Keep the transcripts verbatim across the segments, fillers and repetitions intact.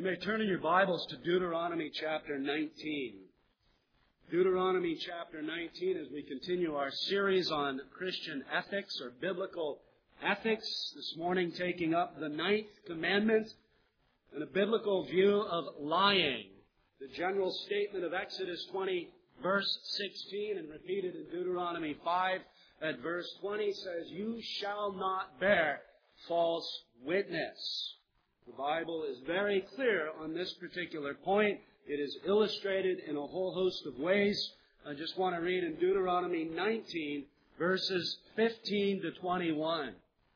You may turn in your Bibles to Deuteronomy chapter nineteen. Deuteronomy chapter nineteen, as we continue our series on Christian ethics or biblical ethics. This morning taking up the ninth commandment and a biblical view of lying. The general statement of Exodus twenty, verse sixteen, and repeated in Deuteronomy five at verse twenty says, "You shall not bear false witness." The Bible is very clear on this particular point. It is illustrated in a whole host of ways. I just want to read in Deuteronomy nineteen, verses fifteen to twenty-one.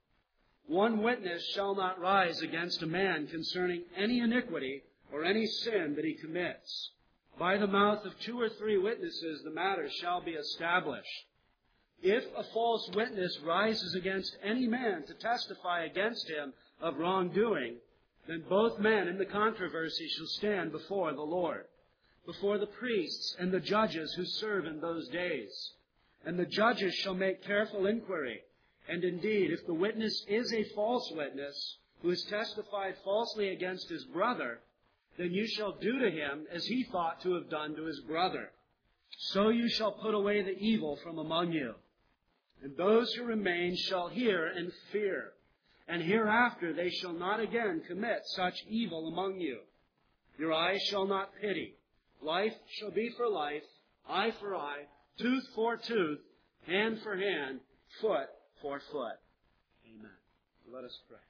"One witness shall not rise against a man concerning any iniquity or any sin that he commits. By the mouth of two or three witnesses the matter shall be established. If a false witness rises against any man to testify against him of wrongdoing, then both men in the controversy shall stand before the Lord, before the priests and the judges who serve in those days. And the judges shall make careful inquiry. And indeed, if the witness is a false witness, who has testified falsely against his brother, then you shall do to him as he thought to have done to his brother. So you shall put away the evil from among you. And those who remain shall hear and fear. And hereafter they shall not again commit such evil among you. Your eyes shall not pity. Life shall be for life, eye for eye, tooth for tooth, hand for hand, foot for foot." Amen. Let us pray.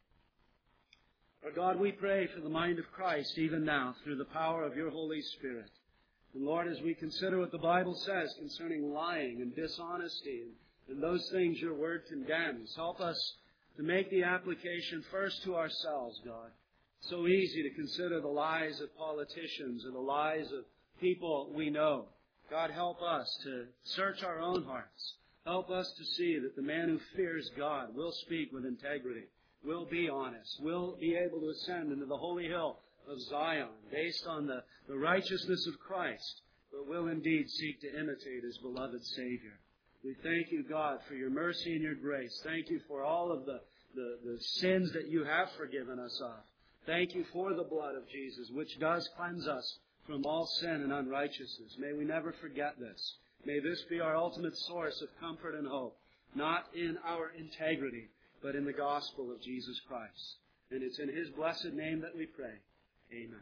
Our God, we pray for the mind of Christ even now through the power of your Holy Spirit. And Lord, as we consider what the Bible says concerning lying and dishonesty and, and those things your word condemns, help us to make the application first to ourselves, God. So easy to consider the lies of politicians or the lies of people we know. God, help us to search our own hearts. Help us to see that the man who fears God will speak with integrity, will be honest, will be able to ascend into the holy hill of Zion based on the, the righteousness of Christ, but will indeed seek to imitate his beloved Savior. We thank you, God, for your mercy and your grace. Thank you for all of the, the, the sins that you have forgiven us of. Thank you for the blood of Jesus, which does cleanse us from all sin and unrighteousness. May we never forget this. May this be our ultimate source of comfort and hope, not in our integrity, but in the gospel of Jesus Christ. And it's in his blessed name that we pray. Amen.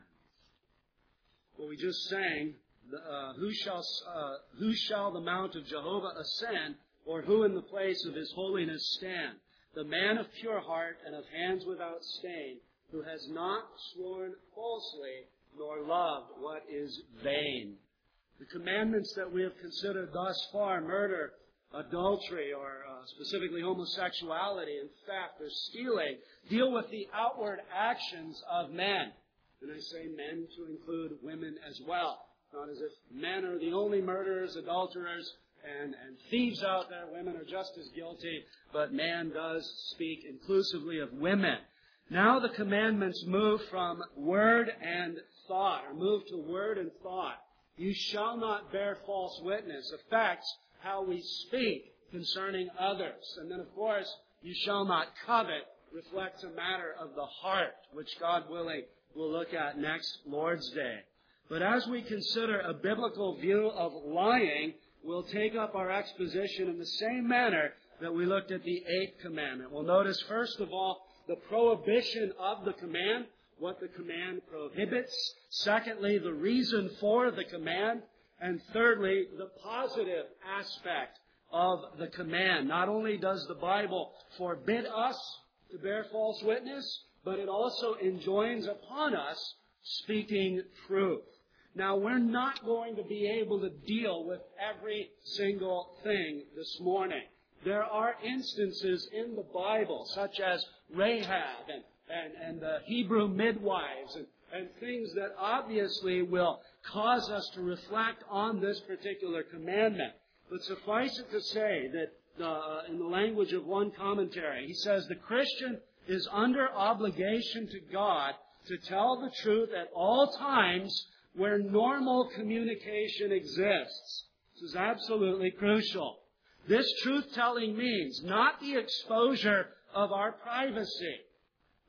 Well, we just sang, uh, who shall uh, who shall the mount of Jehovah ascend, or who in the place of his holiness stand? The man of pure heart and of hands without stain, who has not sworn falsely, nor loved what is vain. The commandments that we have considered thus far, murder, adultery, or uh, specifically homosexuality, and theft, or stealing, deal with the outward actions of men. And I say men to include women as well. Not as if men are the only murderers, adulterers, and, and thieves out there. Women are just as guilty, but man does speak inclusively of women. Now the commandments move from word and thought, or move to word and thought. You shall not bear false witness affects how we speak concerning others. And then, of course, you shall not covet reflects a matter of the heart, which God willing we'll look at next Lord's Day. But as we consider a biblical view of lying, we'll take up our exposition in the same manner that we looked at the eighth commandment. We'll notice, first of all, the prohibition of the command, what the command prohibits. Secondly, the reason for the command. And thirdly, the positive aspect of the command. Not only does the Bible forbid us to bear false witness, but it also enjoins upon us speaking truth. Now, we're not going to be able to deal with every single thing this morning. There are instances in the Bible, such as Rahab and, and, and the Hebrew midwives and, and things that obviously will cause us to reflect on this particular commandment. But suffice it to say that uh, in the language of one commentary, he says the Christian is under obligation to God to tell the truth at all times where normal communication exists. This is absolutely crucial. This truth-telling means not the exposure of our privacy,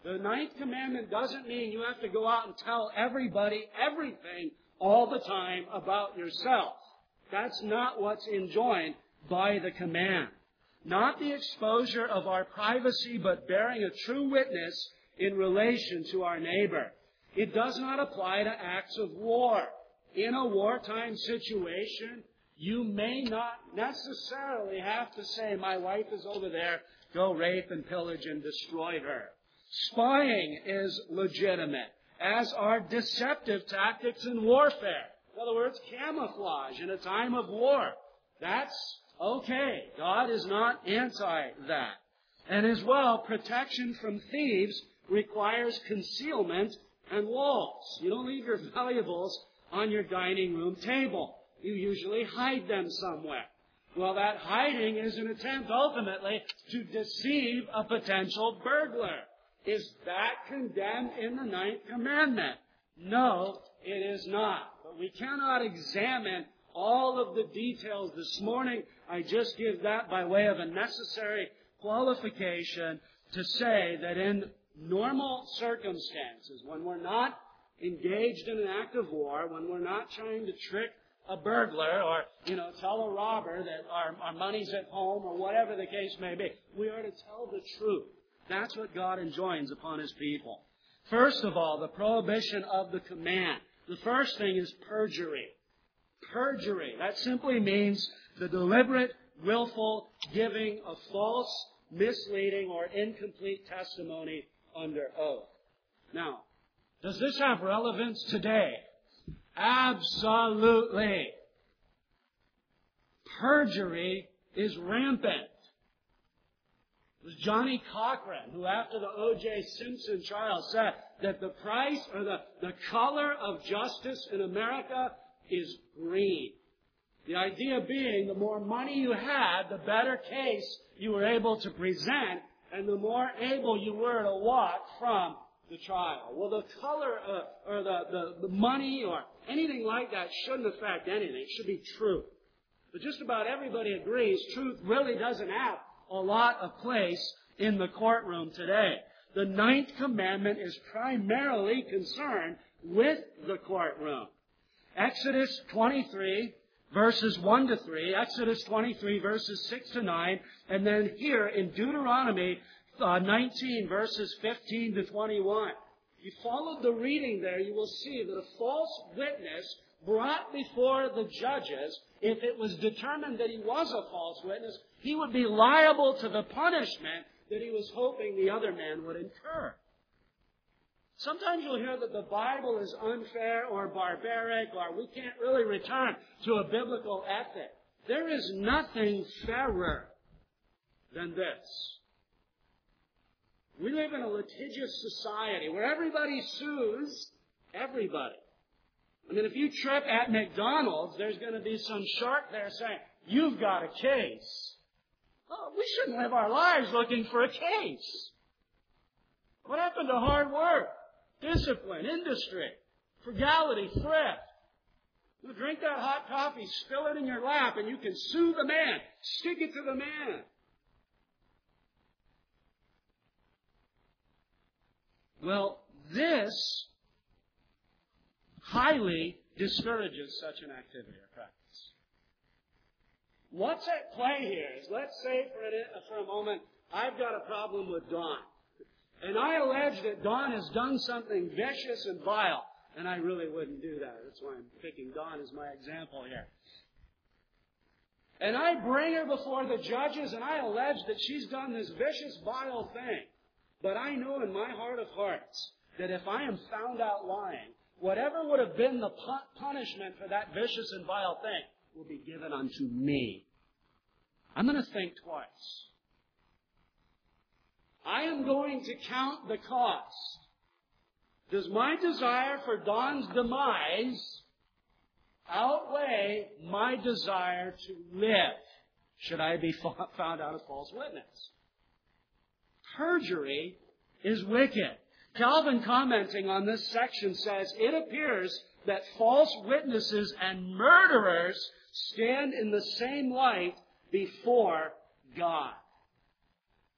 The ninth commandment doesn't mean you have to go out and tell everybody everything all the time about yourself. That's not what's enjoined by the command. Not the exposure of our privacy, but bearing a true witness in relation to our neighbor. It does not apply to acts of war. In a wartime situation, you may not necessarily have to say, my wife is over there, go rape and pillage and destroy her. Spying is legitimate, as are deceptive tactics in warfare. In other words, camouflage in a time of war. That's okay. God is not anti that. And as well, protection from thieves requires concealment and walls. You don't leave your valuables on your dining room table. You usually hide them somewhere. Well, that hiding is an attempt ultimately to deceive a potential burglar. Is that condemned in the ninth commandment? No, it is not. But we cannot examine all of the details this morning. I just give that by way of a necessary qualification to say that in normal circumstances, when we're not engaged in an act of war, when we're not trying to trick a burglar or, you know, tell a robber that our, our money's at home or whatever the case may be, we are to tell the truth. That's what God enjoins upon His people. First of all, the prohibition of the command. The first thing is perjury. Perjury. That simply means the deliberate, willful giving of false, misleading, or incomplete testimony under oath. Now, does this have relevance today? Absolutely. Perjury is rampant. It was Johnny Cochran who, after the O J Simpson trial, said that the price or the, the color of justice in America is green. The idea being the more money you had, the better case you were able to present, and the more able you were to walk from the trial. Well, the color uh, or the, the, the money or anything like that shouldn't affect anything. It should be truth. But just about everybody agrees truth really doesn't have a lot of place in the courtroom today. The ninth commandment is primarily concerned with the courtroom. Exodus twenty-three, verses one to three, Exodus twenty-three, verses six to nine, and then here in Deuteronomy uh, nineteen, verses fifteen to twenty-one. If you followed the reading there, you will see that a false witness brought before the judges, if it was determined that he was a false witness, he would be liable to the punishment that he was hoping the other man would incur. Sometimes you'll hear that the Bible is unfair or barbaric or we can't really return to a biblical ethic. There is nothing fairer than this. We live in a litigious society where everybody sues everybody. I mean, if you trip at McDonald's, there's going to be some shark there saying, you've got a case. Oh, we shouldn't live our lives looking for a case. What happened to hard work, discipline, industry, frugality, thrift? You drink that hot coffee, spill it in your lap, and you can sue the man. Stick it to the man. Well, this highly discourages such an activity or practice. What's at play here is, let's say for a, for a moment, I've got a problem with Don. And I allege that Don has done something vicious and vile. And I really wouldn't do that. That's why I'm picking Don as my example here. And I bring her before the judges and I allege that she's done this vicious, vile thing. But I know in my heart of hearts that if I am found out lying, whatever would have been the punishment for that vicious and vile thing will be given unto me. I'm going to think twice. I am going to count the cost. Does my desire for Don's demise outweigh my desire to live, should I be found out a false witness? Perjury is wicked. Calvin, commenting on this section, says, it appears that false witnesses and murderers stand in the same light before God.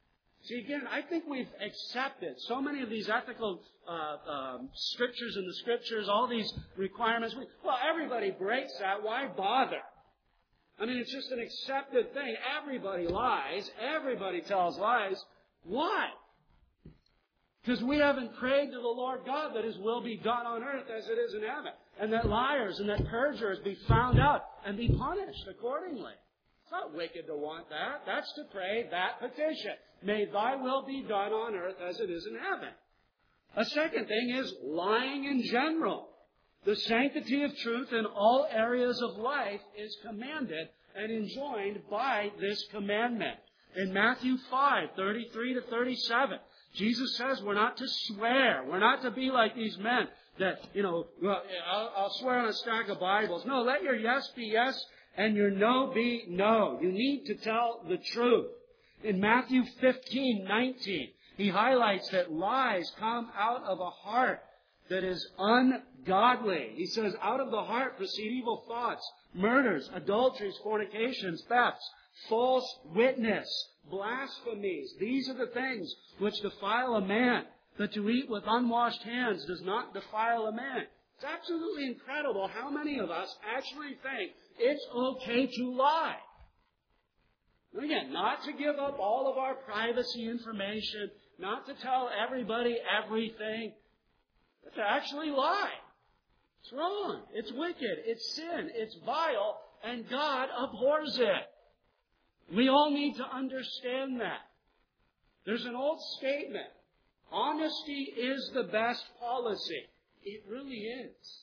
See, again, I think we've accepted so many of these ethical uh, um, strictures in the Scriptures, all these requirements. We, well, everybody breaks that. Why bother? I mean, it's just an accepted thing. Everybody lies. Everybody tells lies. Why? Because we haven't prayed to the Lord God that His will be done on earth as it is in heaven. And that liars and that perjurers be found out and be punished accordingly. It's not wicked to want that. That's to pray that petition. May Thy will be done on earth as it is in heaven. A second thing is lying in general. The sanctity of truth in all areas of life is commanded and enjoined by this commandment. In Matthew five, thirty-three to thirty-seven, Jesus says we're not to swear. We're not to be like these men that, you know, well, I'll, I'll swear on a stack of Bibles. No, let your yes be yes and your no be no. You need to tell the truth. In Matthew fifteen, nineteen, He highlights that lies come out of a heart that is ungodly. He says, out of the heart proceed evil thoughts, murders, adulteries, fornications, thefts, false witness, blasphemies. These are the things which defile a man. But to eat with unwashed hands does not defile a man. It's absolutely incredible how many of us actually think it's okay to lie. And again, not to give up all of our privacy information, not to tell everybody everything, but to actually lie. It's wrong. It's wicked. It's sin. It's vile. And God abhors it. We all need to understand that. There's an old statement. Honesty is the best policy. It really is.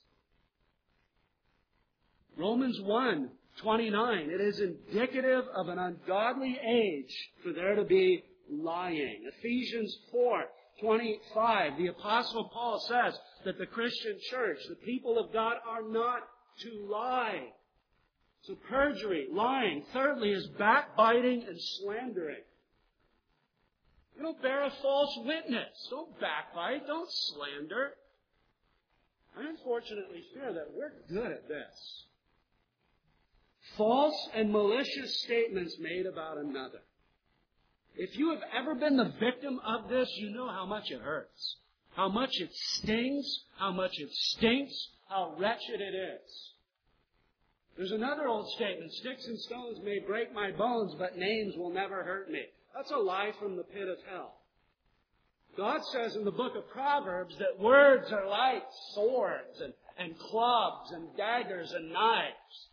Romans one, twenty-nine. It is indicative of an ungodly age for there to be lying. Ephesians four, twenty-five. The Apostle Paul says that the Christian church, the people of God, are not to lie. So perjury, lying. Thirdly is backbiting and slandering. You don't bear a false witness. Don't backbite. Don't slander. I unfortunately fear that we're good at this. False and malicious statements made about another. If you have ever been the victim of this, you know how much it hurts. How much it stings. How much it stinks. How wretched it is. There's another old statement. Sticks and stones may break my bones, but names will never hurt me. That's a lie from the pit of hell. God says in the book of Proverbs that words are like swords and, and clubs and daggers and knives.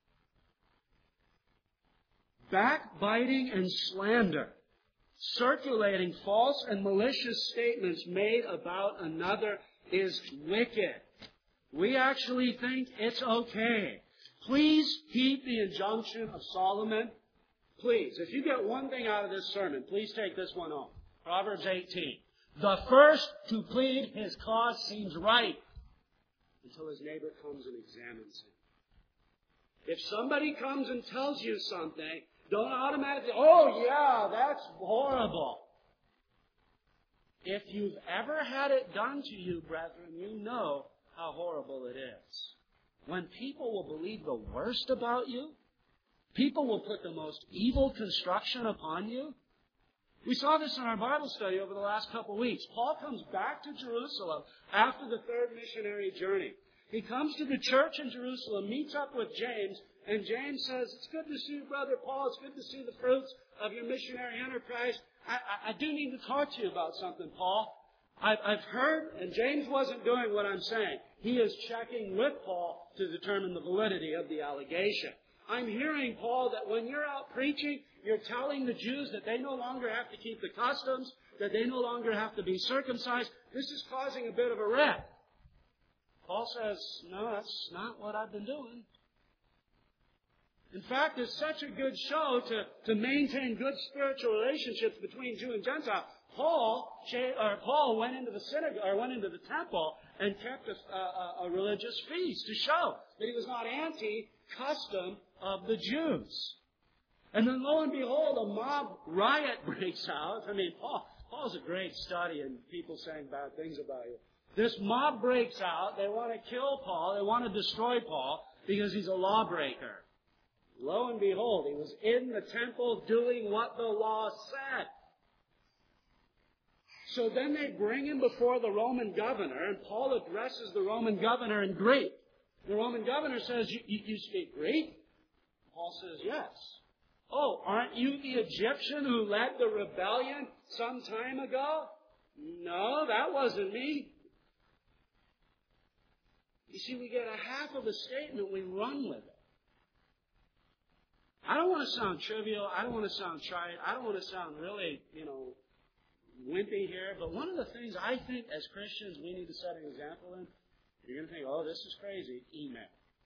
Backbiting and slander, circulating false and malicious statements made about another is wicked. We actually think it's okay. Please heed the injunction of Solomon. Please, if you get one thing out of this sermon, please take this one home. Proverbs eighteen. The first to plead his cause seems right until his neighbor comes and examines him. If somebody comes and tells you something, don't automatically, oh yeah, that's horrible. If you've ever had it done to you, brethren, you know how horrible it is. When people will believe the worst about you, people will put the most evil construction upon you. We saw this in our Bible study over the last couple of weeks. Paul comes back to Jerusalem after the third missionary journey. He comes to the church in Jerusalem, meets up with James, and James says, it's good to see you, Brother Paul. It's good to see the fruits of your missionary enterprise. I, I, I do need to talk to you about something, Paul. I've, I've heard, and James wasn't doing what I'm saying. He is checking with Paul to determine the validity of the allegation. I'm hearing, Paul, that when you're out preaching, you're telling the Jews that they no longer have to keep the customs, that they no longer have to be circumcised. This is causing a bit of a rift. Paul says, no, that's not what I've been doing. In fact, it's such a good show to, to maintain good spiritual relationships between Jew and Gentile. Paul, or Paul went into the synagogue, or went into the temple and kept a, a, a religious feast to show that he was not anti-custom of the Jews. And then lo and behold, a mob riot breaks out. I mean, Paul, Paul's a great study in people saying bad things about you. This mob breaks out. They want to kill Paul. They want to destroy Paul because he's a lawbreaker. Lo and behold, he was in the temple doing what the law said. So then they bring him before the Roman governor, and Paul addresses the Roman governor in Greek. The Roman governor says, you, you, you speak Greek? Paul says, yes. Oh, aren't you the Egyptian who led the rebellion some time ago? No, that wasn't me. You see, we get a half of a statement, we run with it. I don't want to sound trivial. I don't want to sound trite. I don't want to sound really, you know, wimpy here. But one of the things I think as Christians we need to set an example in, you're going to think, oh, this is crazy, email.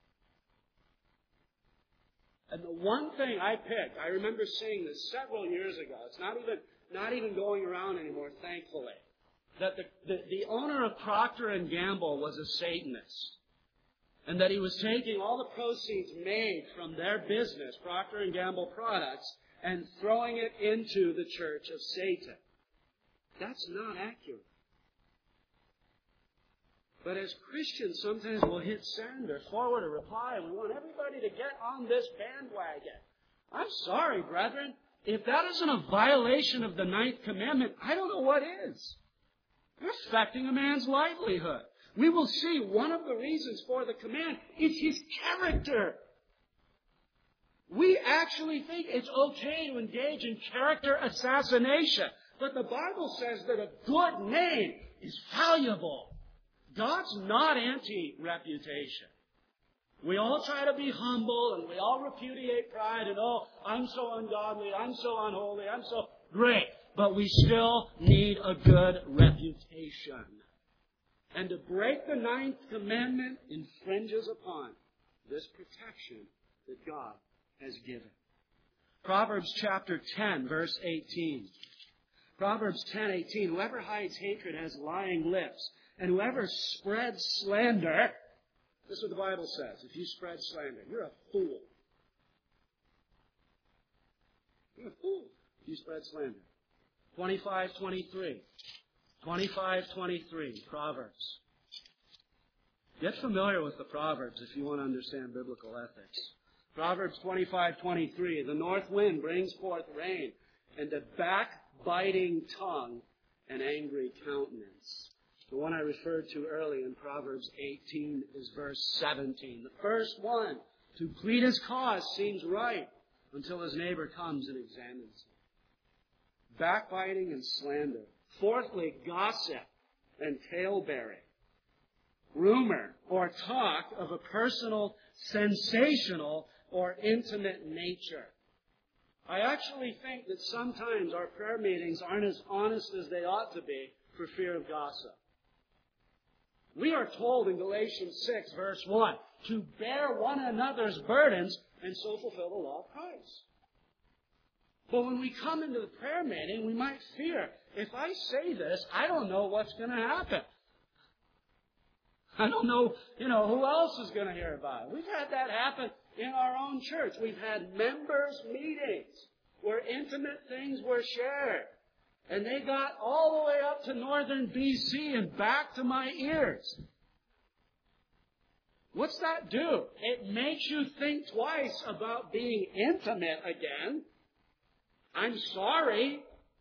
And the one thing I picked, I remember seeing this several years ago. It's not even not even going around anymore, thankfully. That the, the, the owner of Procter and Gamble was a Satanist. And that he was taking all the proceeds made from their business, Procter and Gamble products, and throwing it into the church of Satan. That's not accurate. But as Christians, sometimes we'll hit send or forward a reply, and we want everybody to get on this bandwagon. I'm sorry, brethren. If that isn't a violation of the ninth commandment, I don't know what is. You're affecting a man's livelihood. We will see one of the reasons for the command is his character. We actually think it's okay to engage in character assassination. But the Bible says that a good name is valuable. God's not anti-reputation. We all try to be humble and we all repudiate pride and, oh, I'm so ungodly, I'm so unholy, I'm so great. But we still need a good reputation. And to break the ninth commandment infringes upon this protection that God has given. Proverbs chapter ten, verse eighteen. Proverbs ten eighteen. Whoever hides hatred has lying lips, and whoever spreads slander, this is what the Bible says. If you spread slander, you're a fool. You're a fool if you spread slander. twenty-five twenty-three. twenty-five twenty-three, Proverbs. Get familiar with the Proverbs if you want to understand biblical ethics. Proverbs twenty-five twenty-three. The north wind brings forth rain, and a backbiting tongue and angry countenance. The one I referred to earlier in Proverbs eighteen is verse seventeen. The first one to plead his cause seems right until his neighbor comes and examines him. Backbiting and slander. Fourthly, gossip and talebearing. Rumor or talk of a personal, sensational, or intimate nature. I actually think that sometimes our prayer meetings aren't as honest as they ought to be for fear of gossip. We are told in Galatians six, verse one, to bear one another's burdens and so fulfill the law of Christ. But when we come into the prayer meeting, we might fear, if I say this, I don't know what's going to happen. I don't know, you know, who else is going to hear about it. We've had that happen in our own church. We've had members' meetings where intimate things were shared. And they got all the way up to northern B C and back to my ears. What's that do? It makes you think twice about being intimate again. I'm sorry.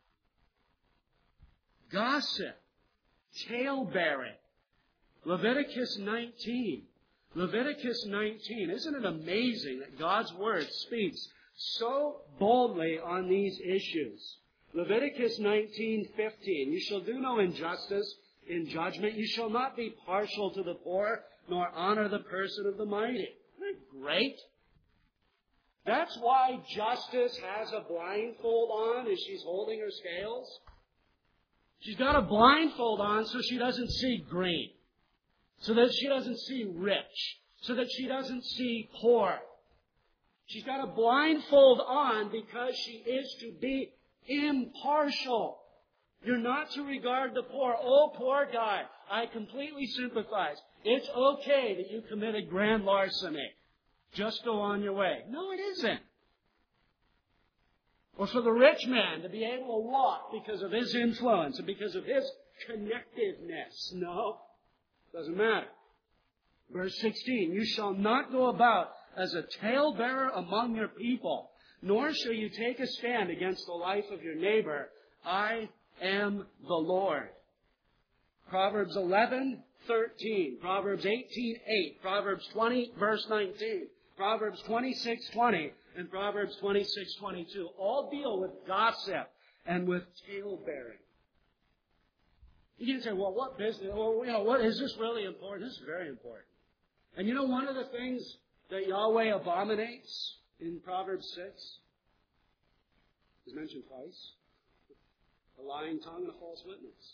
Gossip. Talebearing. Leviticus nineteen. Leviticus nineteen. Isn't it amazing that God's Word speaks so boldly on these issues? Leviticus nineteen fifteen. You shall do no injustice in judgment. You shall not be partial to the poor, nor honor the person of the mighty. Isn't that great? That's why Justice has a blindfold on as she's holding her scales. She's got a blindfold on so she doesn't see green, so that she doesn't see rich, so that she doesn't see poor. She's got a blindfold on because she is to be impartial. You're not to regard the poor. Oh, poor guy, I completely sympathize. It's okay that you committed grand larceny. Just go on your way. No, it isn't. Or for the rich man to be able to walk because of his influence and because of his connectiveness. No, doesn't matter. Verse sixteen, you shall not go about as a talebearer among your people, nor shall you take a stand against the life of your neighbor. I am the Lord. Proverbs eleven, thirteen. Proverbs eighteen, eight. Proverbs twenty, verse nineteen. Proverbs twenty-six, twenty. And Proverbs twenty-six, twenty-two. All deal with gossip and with tale-bearing. You can say, well, what business, well, you know, what, is this really important? This is very important. And you know one of the things that Yahweh abominates in Proverbs six is mentioned twice. A lying tongue and a false witness.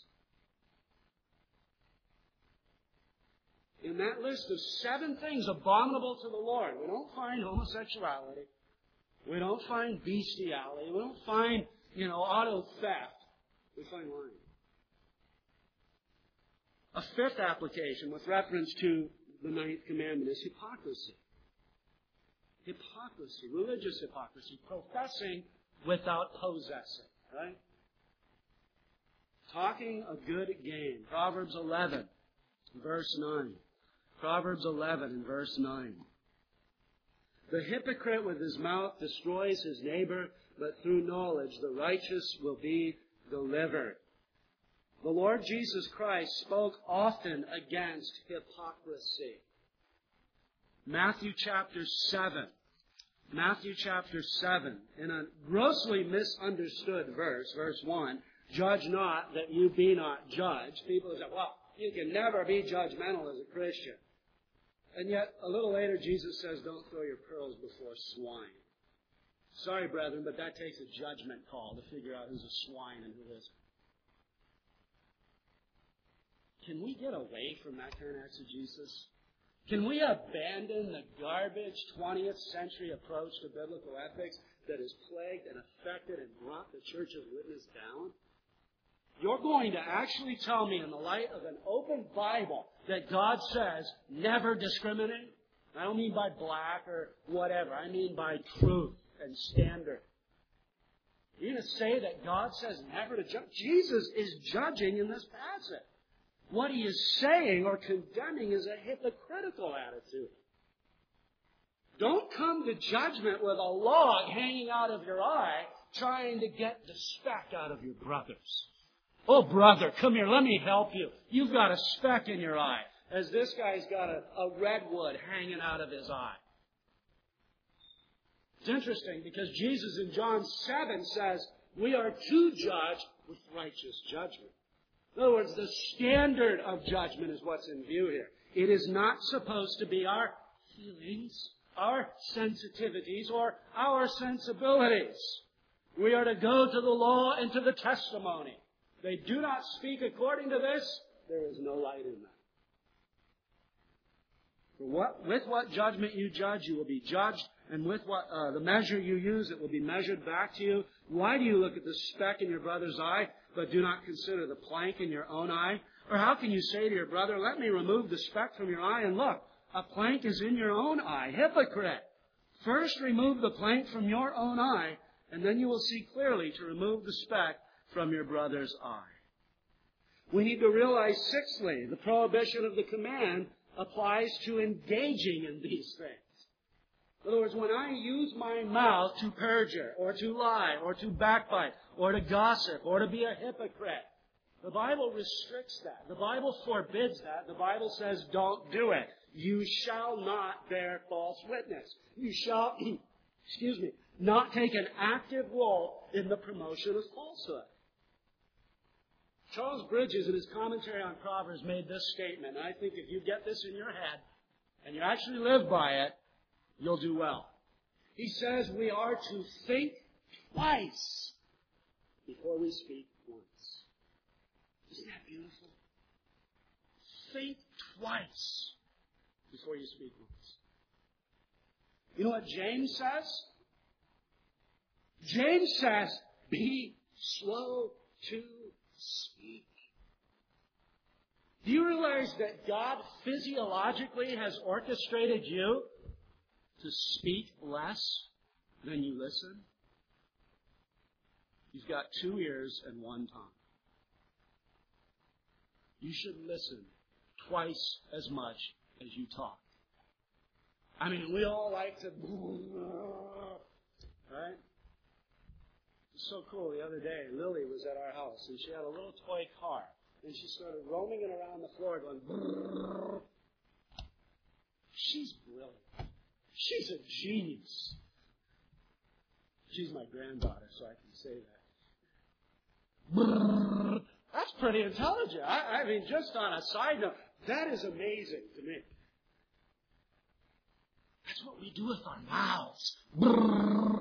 In that list of seven things abominable to the Lord, we don't find homosexuality. We don't find bestiality. We don't find, you know, auto theft. We find lying. A fifth application with reference to the ninth commandment is hypocrisy. Hypocrisy, religious hypocrisy, professing without possessing, right? Talking a good game. Proverbs eleven, verse nine. Proverbs eleven and verse nine. The hypocrite with his mouth destroys his neighbor, but through knowledge the righteous will be delivered. The Lord Jesus Christ spoke often against hypocrisy. Matthew chapter seven. Matthew chapter seven. In a grossly misunderstood verse, verse one, judge not that you be not judged. People say, well, you can never be judgmental as a Christian. And yet, a little later, Jesus says, don't throw your pearls before swine. Sorry, brethren, but that takes a judgment call to figure out who's a swine and who isn't. Can we get away from that kind of exegesis? Can we abandon the garbage twentieth century approach to biblical ethics that has plagued and affected and brought the Church of Witness down? You're going to actually tell me in the light of an open Bible that God says never discriminate? I don't mean by black or whatever. I mean by truth and standard. You're going to say that God says never to judge? Jesus is judging in this passage. What he is saying or condemning is a hypocritical attitude. Don't come to judgment with a log hanging out of your eye trying to get the speck out of your brother's. Oh, brother, come here, let me help you. You've got a speck in your eye, as this guy's got a, a redwood hanging out of his eye. It's interesting because Jesus in John seven says we are to judge with righteous judgment. In other words, the standard of judgment is what's in view here. It is not supposed to be our feelings, our sensitivities, or our sensibilities. We are to go to the law and to the testimony. They do not speak according to this, there is no light in them. For what, with what judgment you judge, you will be judged, and with what uh, the measure you use, it will be measured back to you. Why do you look at the speck in your brother's eye, but do not consider the plank in your own eye? Or how can you say to your brother, let me remove the speck from your eye, and look, a plank is in your own eye? Hypocrite! First remove the plank from your own eye, and then you will see clearly to remove the speck from your brother's eye. We need to realize, sixthly, the prohibition of the command applies to engaging in these things. In other words, when I use my mouth to perjure, or to lie, or to backbite, or to gossip, or to be a hypocrite, the Bible restricts that. The Bible forbids that. The Bible says, don't do it. You shall not bear false witness. You shall, excuse me, not take an active role in the promotion of falsehood. Charles Bridges, in his commentary on Proverbs, made this statement, and I think if you get this in your head, and you actually live by it, you'll do well. He says we are to think twice before we speak once. Isn't that beautiful? Think twice before you speak once. You know what James says? James says, be slow to speak. Do you realize that God physiologically has orchestrated you to speak less than you listen? You've got two ears and one tongue. You should listen twice as much as you talk. I mean, we all like to, right? was so cool. The other day, Lily was at our house, and she had a little toy car. And she started roaming it around the floor going, brrr. She's brilliant. She's a genius. She's my granddaughter, so I can say that. Brrr. That's pretty intelligent. I, I mean, just on a side note, that is amazing to me. That's what we do with our mouths. Brrr.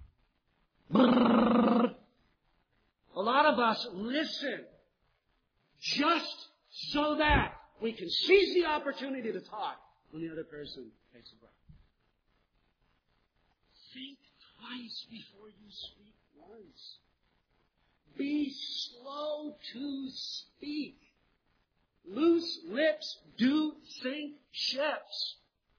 Brrr. A lot of us listen just so that we can seize the opportunity to talk when the other person takes a breath. Think twice before you speak once. Be slow to speak. Loose lips do sink ships.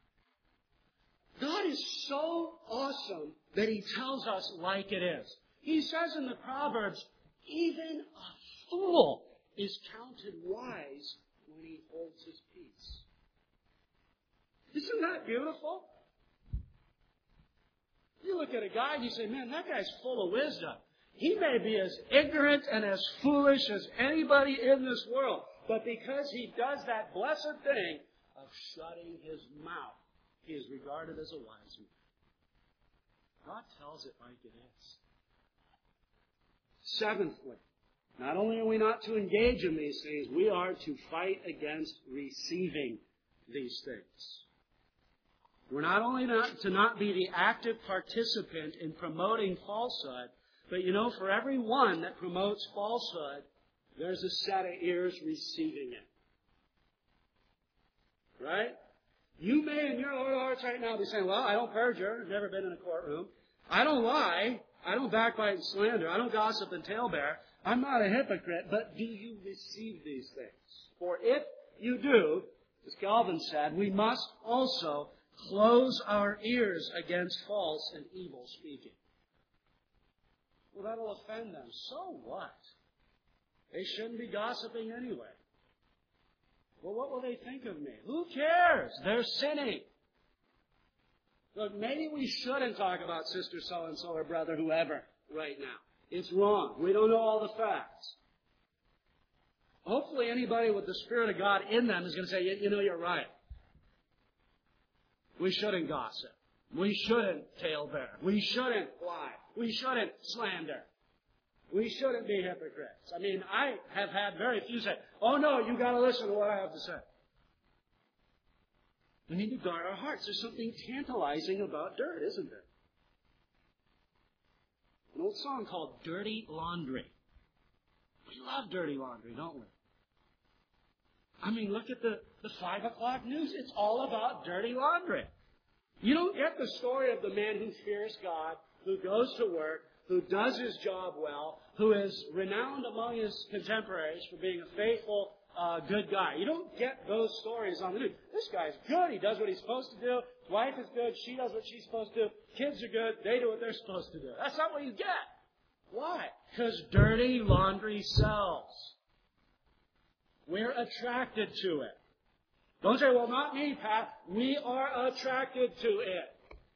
God is so awesome that He tells us like it is. He says in the Proverbs, even a fool is counted wise when he holds his peace. Isn't that beautiful? You look at a guy and you say, man, that guy's full of wisdom. He may be as ignorant and as foolish as anybody in this world, but because he does that blessed thing of shutting his mouth, he is regarded as a wise man. God tells it like it is. Seventhly, not only are we not to engage in these things, we are to fight against receiving these things. We're not only not to not be the active participant in promoting falsehood, but you know, for every one that promotes falsehood, there's a set of ears receiving it. Right? You may in your own hearts right now be saying, well, I don't perjure. I've never been in a courtroom. I don't lie. I don't backbite and slander. I don't gossip and talebear. I'm not a hypocrite. But do you receive these things? For if you do, as Calvin said, we must also close our ears against false and evil speaking. Well, that'll offend them. So what? They shouldn't be gossiping anyway. Well, what will they think of me? Who cares? They're sinning. Look, maybe we shouldn't talk about sister so-and-so or brother whoever right now. It's wrong. We don't know all the facts. Hopefully anybody with the Spirit of God in them is going to say, you know, you're right. We shouldn't gossip. We shouldn't talebear. We shouldn't lie. We shouldn't slander. We shouldn't be hypocrites. I mean, I have had very few say, oh no, you got to listen to what I have to say. We need to guard our hearts. There's something tantalizing about dirt, isn't there? An old song called Dirty Laundry. We love dirty laundry, don't we? I mean, look at the, the five o'clock news. It's all about dirty laundry. You don't get the story of the man who fears God, who goes to work, who does his job well, who is renowned among his contemporaries for being a faithful, uh, good guy. You don't get those stories on the news. This guy's good. He does what he's supposed to do. His wife is good. She does what she's supposed to do. Kids are good. They do what they're supposed to do. That's not what you get. Why? Because dirty laundry sells. We're attracted to it. Don't say, well, not me, Pat. We are attracted to it.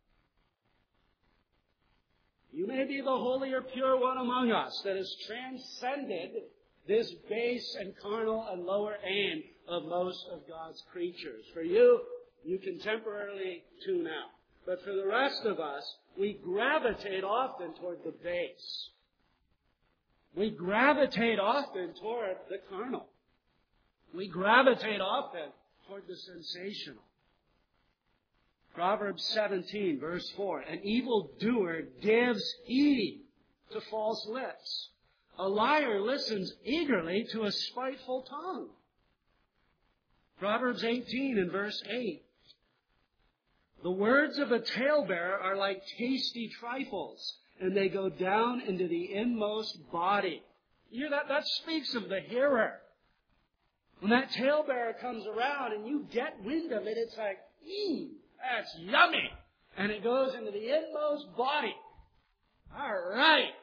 You may be the holy or pure one among us that has transcended this base and carnal and lower aim of most of God's creatures. For you, you can temporarily tune out. But for the rest of us, we gravitate often toward the base. We gravitate often toward the carnal. We gravitate often toward the sensational. Proverbs seventeen, verse four, an evildoer gives heed to false lips. A liar listens eagerly to a spiteful tongue. Proverbs eighteen and verse eight, the words of a talebearer are like tasty trifles, and they go down into the inmost body. You hear that? That speaks of the hearer. When that talebearer comes around and you get wind of it, it's like, eee, that's yummy. And it goes into the inmost body. All right.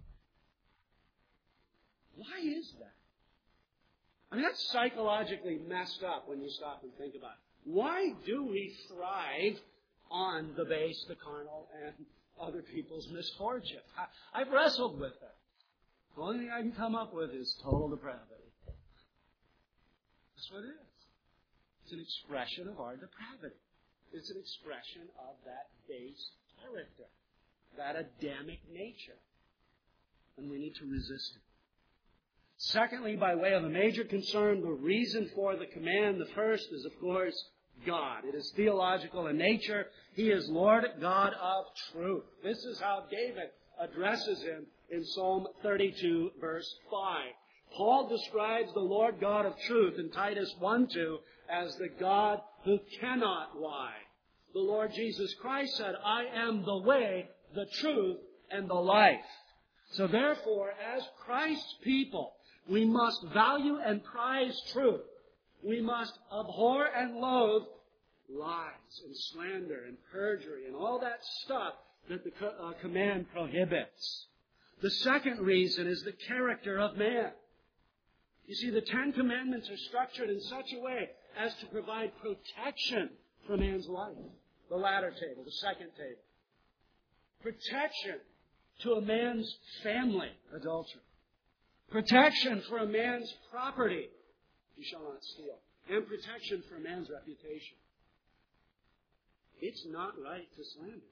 Why is that? I mean, that's psychologically messed up when you stop and think about it. Why do we thrive on the base, the carnal, and other people's misfortune. I, I've wrestled with that. The only thing I can come up with is total depravity. That's what it is. It's an expression of our depravity. It's an expression of that base character, that Adamic nature. And we need to resist it. Secondly, by way of a major concern, the reason for the command, the first is, of course, God. It is theological in nature. He is Lord God of truth. This is how David addresses Him in Psalm thirty-two, verse five. Paul describes the Lord God of truth in Titus one two as the God who cannot lie. The Lord Jesus Christ said, I am the way, the truth, and the life. So therefore, as Christ's people, we must value and prize truth. We must abhor and loathe lies and slander and perjury and all that stuff that the uh, command prohibits. The second reason is the character of man. You see, the Ten Commandments are structured in such a way as to provide protection for man's life. The latter table, the second table. Protection to a man's family, adultery. Protection for a man's property, you shall not steal. And protection for a man's reputation. It's not right to slander.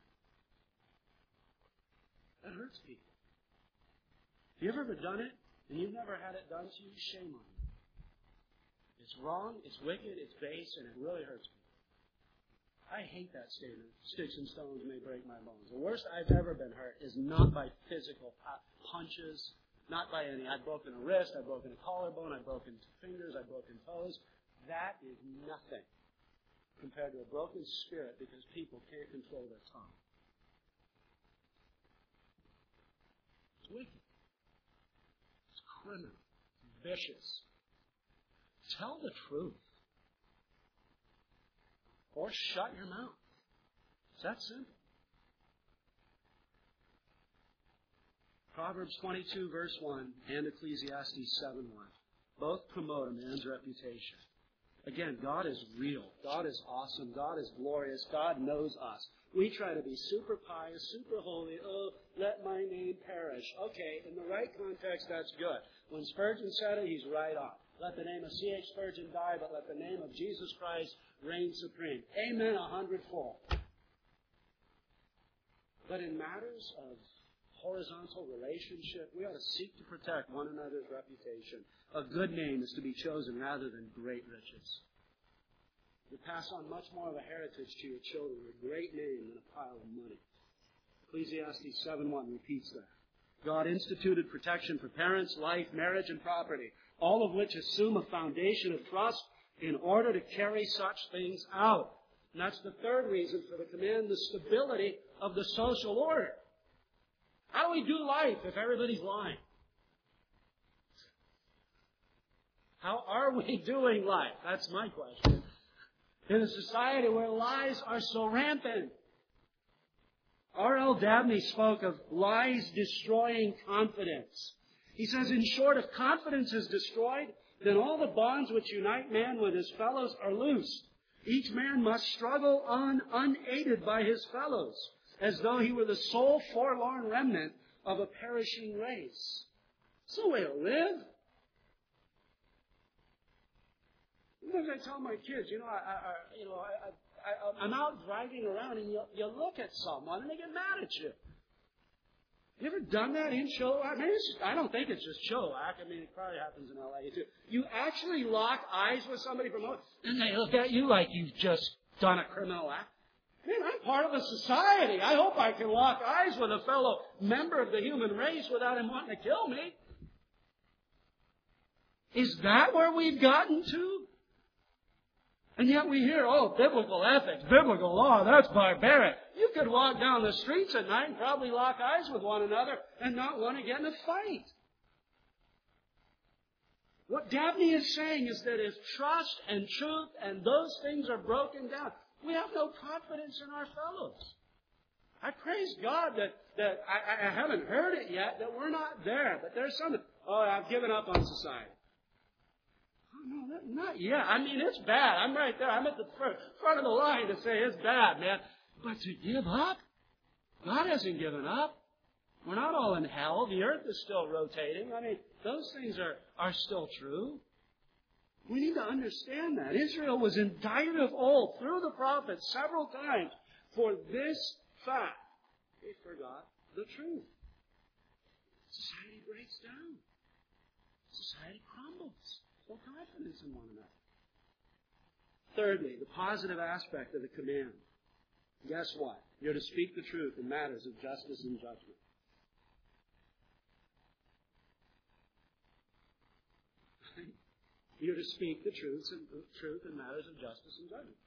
That hurts people. Have you ever done it and you've never had it done to you? Shame on you. It's wrong, it's wicked, it's base, and it really hurts people. I hate that statement. Sticks and stones may break my bones. The worst I've ever been hurt is not by physical punches, not by any. I've broken a wrist, I've broken a collarbone, I've broken fingers, I've broken toes. That is nothing compared to a broken spirit because people can't control their tongue. It's wicked. It's criminal. It's vicious. Tell the truth. Or shut your mouth. It's that simple. Proverbs twenty-two, verse one, and Ecclesiastes seven one. Both promote a man's reputation. Again, God is real. God is awesome. God is glorious. God knows us. We try to be super pious, super holy. Oh, let my name perish. Okay, in the right context, that's good. When Spurgeon said it, he's right on. Let the name of C H Spurgeon die, but let the name of Jesus Christ reign supreme. Amen, a hundredfold. But in matters of horizontal relationship, we ought to seek to protect one another's reputation. A good name is to be chosen rather than great riches. You pass on much more of a heritage to your children, a great name, than a pile of money. Ecclesiastes seven one repeats that. God instituted protection for parents, life, marriage, and property, all of which assume a foundation of trust in order to carry such things out. And that's the third reason for the command, the stability of the social order. How do we do life if everybody's lying? How are we doing life? That's my question. In a society where lies are so rampant. R L Dabney spoke of lies destroying confidence. He says, in short, if confidence is destroyed, then all the bonds which unite man with his fellows are loosed. Each man must struggle on unaided by his fellows, as though he were the sole forlorn remnant of a perishing race. It's the way to live. Sometimes I tell my kids, you know, I, I, you know, I, I, I'm out driving around and you, you look at someone and they get mad at you. You ever done that in Chilliwack? Maybe it's just, I don't think it's just Chilliwack. I mean, it probably happens in L A too. You actually lock eyes with somebody from home, and they look at you like you've just done a criminal act. Man, I'm part of a society. I hope I can lock eyes with a fellow member of the human race without him wanting to kill me. Is that where we've gotten to? And yet we hear, oh, biblical ethics, biblical law, that's barbaric. You could walk down the streets at night and probably lock eyes with one another and not want to get in a fight. What Dabney is saying is that if trust and truth and those things are broken down, we have no confidence in our fellows. I praise God that, that I, I haven't heard it yet, that we're not there. But there's some, oh, I've given up on society. No, not yet. I mean, it's bad. I'm right there. I'm at the front of the line to say it's bad, man. But to give up? God hasn't given up. We're not all in hell. The earth is still rotating. I mean, those things are, are still true. We need to understand that. Israel was indicted of old through the prophets several times for this fact. They forgot the truth. Society breaks down. Society crumbles. No confidence in one another. Thirdly, the positive aspect of the command. Guess what? You're to speak the truth in matters of justice and judgment. You're to speak the truth in, truth in matters of justice and judgment.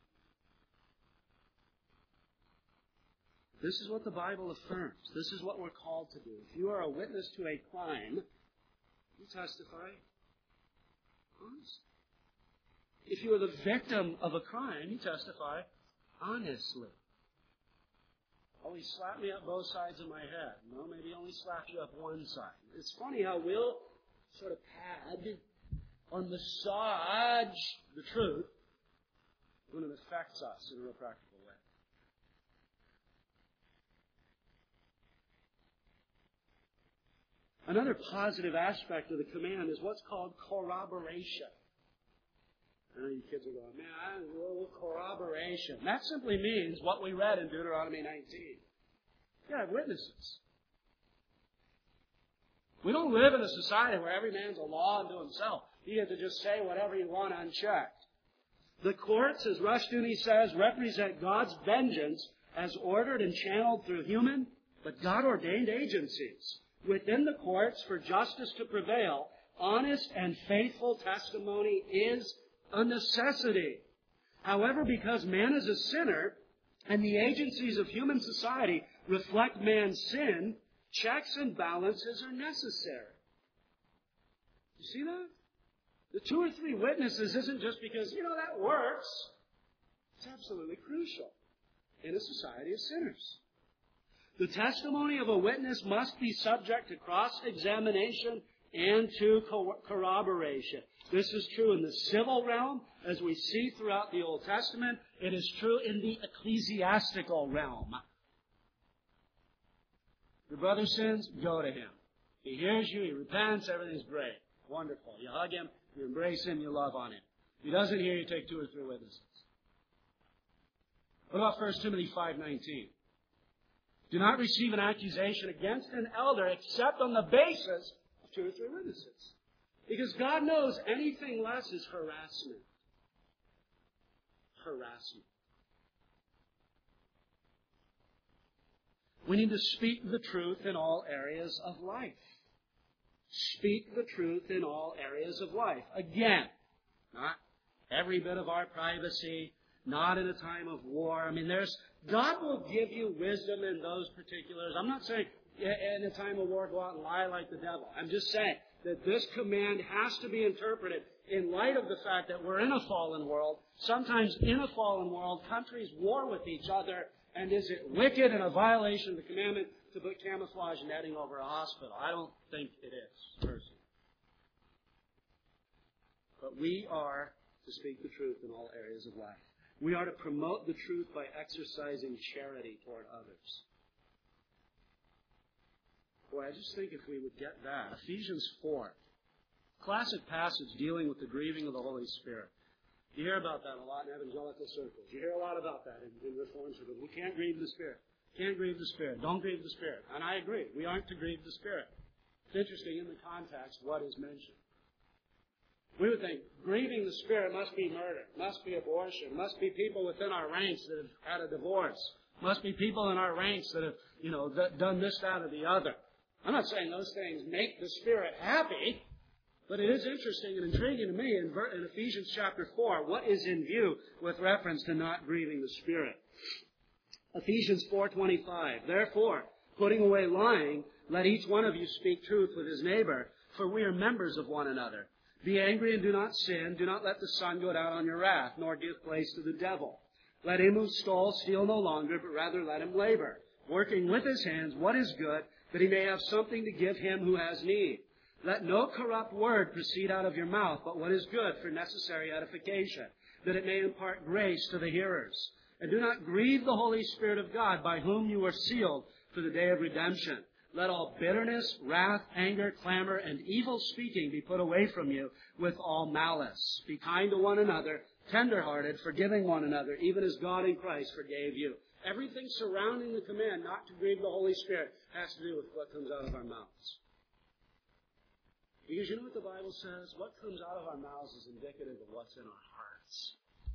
This is what the Bible affirms. This is what we're called to do. If you are a witness to a crime, you testify honestly. If you are the victim of a crime, you testify honestly. Oh, he slapped me up both sides of my head. No, maybe he only slapped you up one side. It's funny how we'll sort of pad or massage the truth when it affects us in a real practical way. Another positive aspect of the command is what's called corroboration. I know you kids are going, man, I don't know, corroboration. That simply means what we read in Deuteronomy nineteen. You have witnesses. We don't live in a society where every man's a law unto himself. You get to just say whatever you want unchecked. The courts, as Rushdoony says, represent God's vengeance as ordered and channeled through human, but God-ordained agencies. Within the courts, for justice to prevail, honest and faithful testimony is a necessity. However, because man is a sinner and the agencies of human society reflect man's sin, checks and balances are necessary. You see that? The two or three witnesses isn't just because, you know, that works. It's absolutely crucial in a society of sinners. The testimony of a witness must be subject to cross-examination and to corroboration. This is true in the civil realm, as we see throughout the Old Testament. It is true in the ecclesiastical realm. Your brother sins, go to him. He hears you, he repents, everything's great. Wonderful. You hug him, you embrace him, you love on him. If he doesn't hear you, take two or three witnesses. What about First Timothy five nineteen? Do not receive an accusation against an elder except on the basis of two or three witnesses. Because God knows anything less is harassment. Harassment. We need to speak the truth in all areas of life. Speak the truth in all areas of life. Again, not every bit of our privacy, not in a time of war. I mean, there's God will give you wisdom in those particulars. I'm not saying in a time of war go out and lie like the devil. I'm just saying that this command has to be interpreted in light of the fact that we're in a fallen world. Sometimes in a fallen world, countries war with each other. And is it wicked and a violation of the commandment to put camouflage netting over a hospital? I don't think it is, personally. But we are to speak the truth in all areas of life. We are to promote the truth by exercising charity toward others. Boy, I just think if we would get that. Ephesians four. Classic passage dealing with the grieving of the Holy Spirit. You hear about that a lot in evangelical circles. You hear a lot about that in, in Reformed circles. We can't grieve the Spirit. Can't grieve the Spirit. Don't grieve the Spirit. And I agree. We aren't to grieve the Spirit. It's interesting in the context what is mentioned. We would think grieving the Spirit must be murder, must be abortion, must be people within our ranks that have had a divorce, must be people in our ranks that have, you know, that done this, that, or the other. I'm not saying those things make the Spirit happy, but it is interesting and intriguing to me in, in Ephesians chapter four, what is in view with reference to not grieving the Spirit. Ephesians four twenty-five, therefore, putting away lying, let each one of you speak truth with his neighbor, for we are members of one another. Be angry and do not sin. Do not let the sun go down on your wrath, nor give place to the devil. Let him who stole steal no longer, but rather let him labor, working with his hands what is good, that he may have something to give him who has need. Let no corrupt word proceed out of your mouth, but what is good for necessary edification, that it may impart grace to the hearers. And do not grieve the Holy Spirit of God, by whom you are sealed for the day of redemption. Let all bitterness, wrath, anger, clamor, and evil speaking be put away from you with all malice. Be kind to one another, tender-hearted, forgiving one another, even as God in Christ forgave you. Everything surrounding the command not to grieve the Holy Spirit has to do with what comes out of our mouths. Because you know what the Bible says? What comes out of our mouths is indicative of what's in our hearts.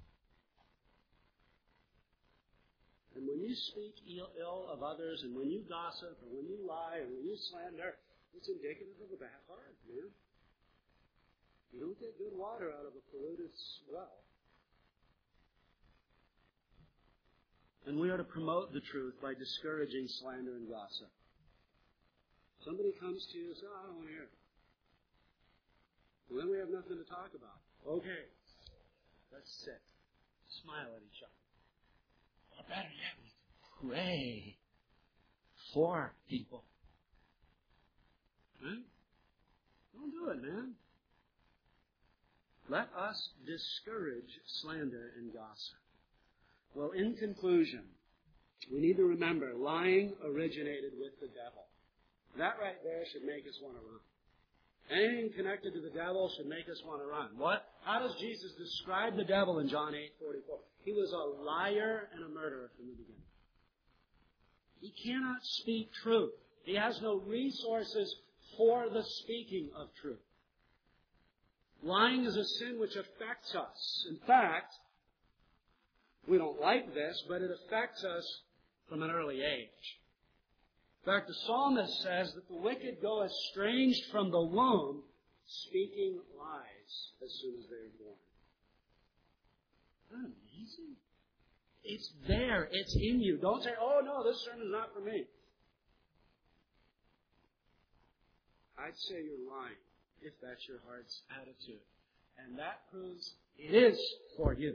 And when you speak ill of others, and when you gossip, or when you lie, or when you slander, it's indicative of a bad heart, man. You don't get good water out of a polluted well. And we are to promote the truth by discouraging slander and gossip. Somebody comes to you and says, oh, I don't want to hear it. Well, then we have nothing to talk about. Okay, let's sit. Smile at each other. Or better yet, we can pray for people. Right? Don't do it, man. Let us discourage slander and gossip. Well, in conclusion, we need to remember lying originated with the devil. That right there should make us want to run. Anything connected to the devil should make us want to run. What? How does Jesus describe the devil in John eight forty-four? He was a liar and a murderer from the beginning. He cannot speak truth. He has no resources for the speaking of truth. Lying is a sin which affects us. In fact, we don't like this, but it affects us from an early age. In fact, the psalmist says that the wicked go estranged from the womb, speaking lies as soon as they are born. Isn't that amazing? It's there. It's in you. Don't say, oh, no, this sermon's not for me. I'd say you're lying if that's your heart's attitude. And that proves it is for you.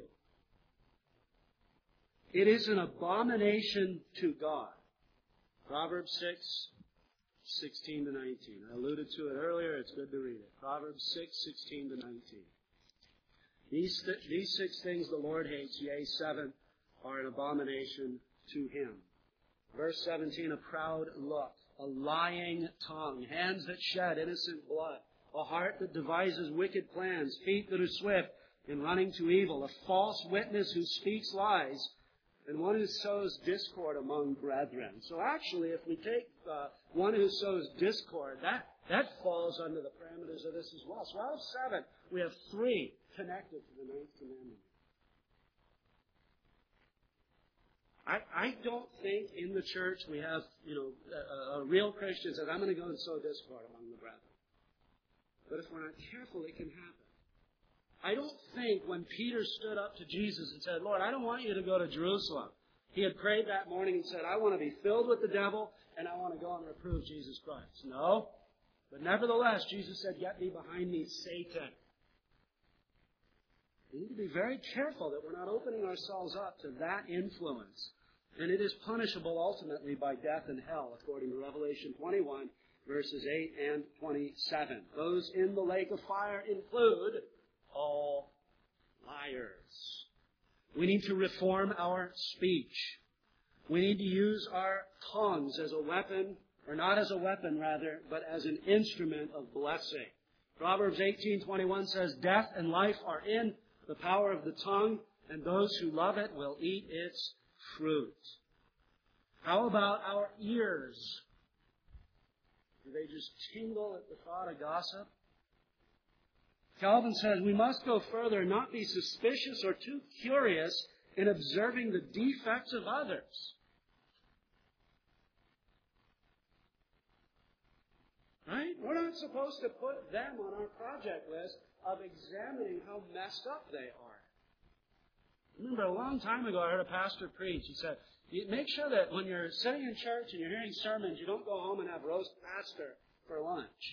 It is an abomination to God. Proverbs six, sixteen to nineteen. I alluded to it earlier. It's good to read it. Proverbs six, sixteen to nineteen. These, th- these six things the Lord hates, yea, seven, are an abomination to Him. Verse seventeen, a proud look, a lying tongue, hands that shed innocent blood, a heart that devises wicked plans, feet that are swift in running to evil, a false witness who speaks lies, and one who sows discord among brethren. So actually, if we take uh, one who sows discord, that, that falls under the parameters of this as well. So out of seven, we have three connected to the ninth commandment. I, I don't think in the church we have, you know, a, a real Christian says, I'm going to go and sow discord among the brethren. But if we're not careful, it can happen. I don't think when Peter stood up to Jesus and said, Lord, I don't want you to go to Jerusalem. He had prayed that morning and said, I want to be filled with the devil and I want to go and reprove Jesus Christ. No. But nevertheless, Jesus said, get thee behind me, Satan. We need to be very careful that we're not opening ourselves up to that influence. And it is punishable ultimately by death and hell, according to Revelation twenty-one, verses eight and twenty-seven. Those in the lake of fire include all liars. We need to reform our speech. We need to use our tongues as a weapon, or not as a weapon rather, but as an instrument of blessing. Proverbs eighteen twenty-one says, death and life are in the power of the tongue, and those who love it will eat its fruit. How about our ears? Do they just tingle at the thought of gossip? Calvin says we must go further and not be suspicious or too curious in observing the defects of others. Right? We're not supposed to put them on our project list of examining how messed up they are. Remember, a long time ago, I heard a pastor preach. He said, make sure that when you're sitting in church and you're hearing sermons, you don't go home and have roast pastor for lunch.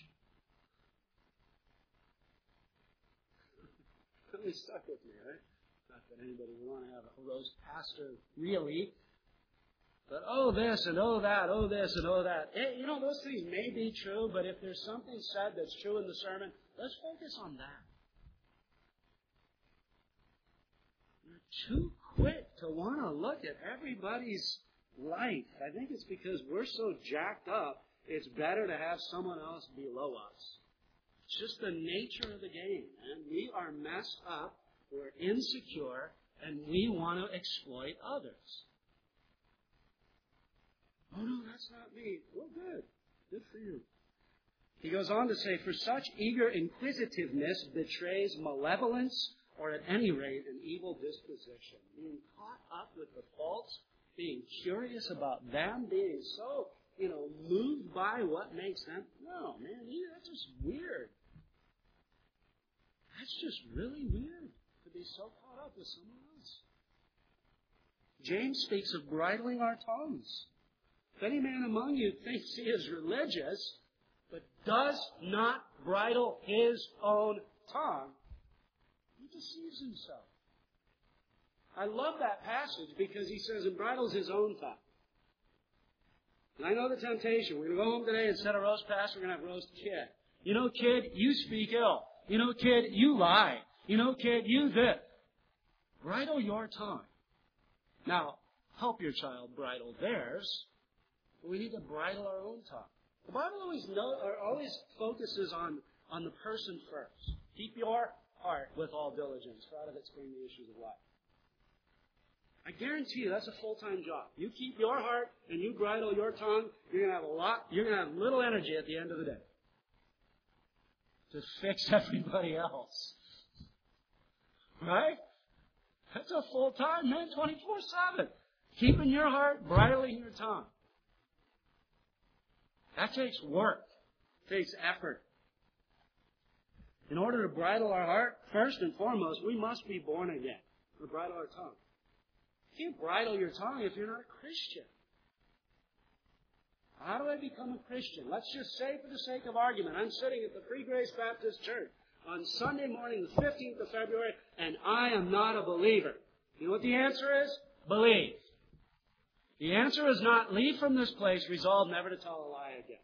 Really stuck with me, right? Not that anybody would want to have a roast pastor, really. But oh this and oh that, oh this and oh that. Hey, you know, those things may be true, but if there's something said that's true in the sermon, let's focus on that. You're too quick to want to look look at everybody's life, I think it's because we're so jacked up, it's better to have someone else below us. It's just the nature of the game. And we are messed up, we're insecure, and we want to exploit others. Oh, no, that's not me. Well, good. Good for you. He goes on to say, for such eager inquisitiveness betrays malevolence, or at any rate, an evil disposition. Being caught up with the faults, being curious about them, being so, you know, moved by what makes them. No, man, that's just weird. That's just really weird to be so caught up with someone else. James speaks of bridling our tongues. If any man among you thinks he is religious, but does not bridle his own tongue, he deceives himself. I love that passage because he says, and bridles his own tongue. And I know the temptation. We're going to go home today, instead of roast pastor, we're going to have roast kid. You know, kid, you speak ill. You know, kid, you lie. You know, kid, you this. Bridle your tongue. Now, help your child bridle theirs, but we need to bridle our own tongue. The Bible always know, or always focuses on, on the person first. Keep your heart with all diligence, for out of it spring the issues of life. I guarantee you that's a full-time job. You keep your heart and you bridle your tongue, you're going to have a lot, you're going to have little energy at the end of the day to fix everybody else. Right? That's a full-time, man, twenty-four seven. Keeping your heart, bridling your tongue. That takes work. It takes effort. In order to bridle our heart, first and foremost, we must be born again. To bridle our tongue. You can't bridle your tongue if you're not a Christian. How do I become a Christian? Let's just say, for the sake of argument, I'm sitting at the Free Grace Baptist Church on Sunday morning, the fifteenth of February, and I am not a believer. You know what the answer is? Believe. The answer is not leave from this place, resolve never to tell a lie again.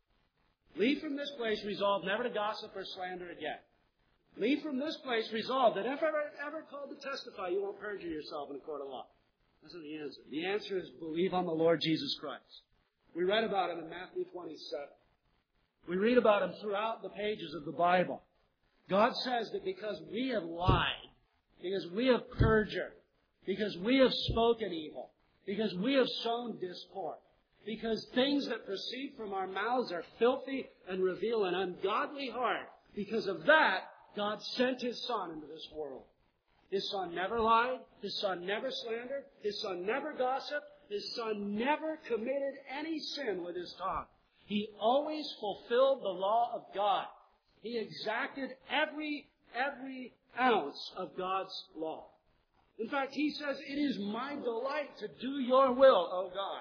Leave from this place, resolve never to gossip or slander again. Leave from this place, resolve that if ever, ever called to testify, you won't perjure yourself in a court of law. That's not the answer. The answer is believe on the Lord Jesus Christ. We read about him in Matthew twenty-seven. We read about him throughout the pages of the Bible. God says that because we have lied, because we have perjured, because we have spoken evil, because we have sown discord, because things that proceed from our mouths are filthy and reveal an ungodly heart, because of that, God sent His Son into this world. His Son never lied. His Son never slandered. His Son never gossiped. His Son never committed any sin with His tongue. He always fulfilled the law of God. He exacted every, every ounce of God's law. In fact, He says, it is my delight to do your will, O God.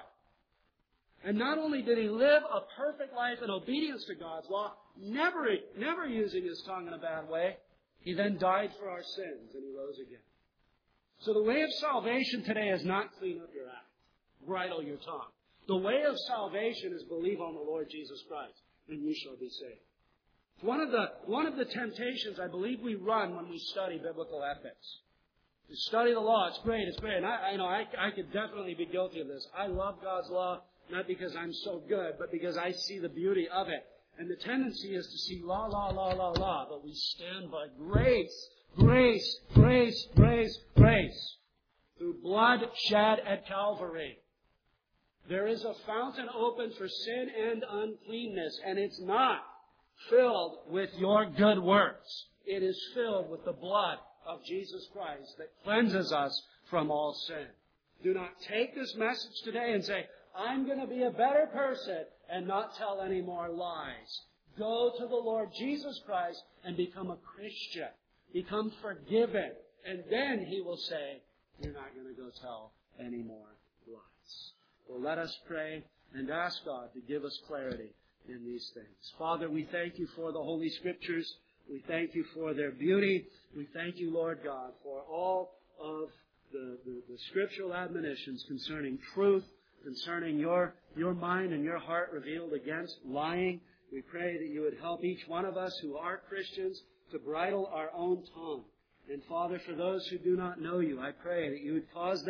And not only did He live a perfect life in obedience to God's law, never, never using His tongue in a bad way, He then died for our sins and He rose again. So the way of salvation today is not clean up your act, bridle your tongue. The way of salvation is believe on the Lord Jesus Christ, and you shall be saved. One of the, one of the temptations I believe we run when we study biblical ethics. To study the law, it's great, it's great. And I, I know I, I could definitely be guilty of this. I love God's law, not because I'm so good, but because I see the beauty of it. And the tendency is to see law, law, law, law, law. But we stand by grace, grace, grace, grace, grace. Through blood shed at Calvary. There is a fountain open for sin and uncleanness, and it's not filled with your good works. It is filled with the blood of Jesus Christ that cleanses us from all sin. Do not take this message today and say, I'm going to be a better person and not tell any more lies. Go to the Lord Jesus Christ and become a Christian. Become forgiven. And then He will say, you're not going to go tell any more lies. Well, let us pray and ask God to give us clarity in these things. Father, we thank You for the Holy Scriptures. We thank You for their beauty. We thank You, Lord God, for all of the, the, the scriptural admonitions concerning truth, concerning your, your mind and your heart revealed against lying. We pray that You would help each one of us who are Christians to bridle our own tongue. And Father, for those who do not know You, I pray that You would cause them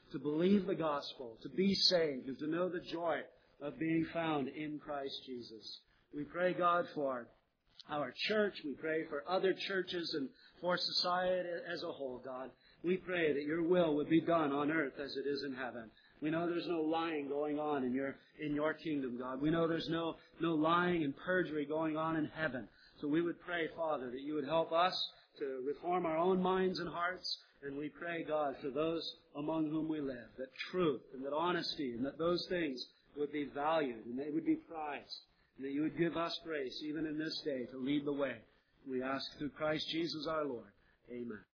to believe the gospel, to be saved, and to know the joy of being found in Christ Jesus. We pray, God, for our church. We pray for other churches and for society as a whole, God. We pray that your will would be done on earth as it is in heaven. We know there's no lying going on in your in your kingdom, God. We know there's no, no lying and perjury going on in heaven. So we would pray, Father, that you would help us to reform our own minds and hearts. And we pray, God, for those among whom we live, that truth and that honesty and that those things would be valued and they would be prized. And that you would give us grace, even in this day, to lead the way. We ask through Christ Jesus our Lord. Amen.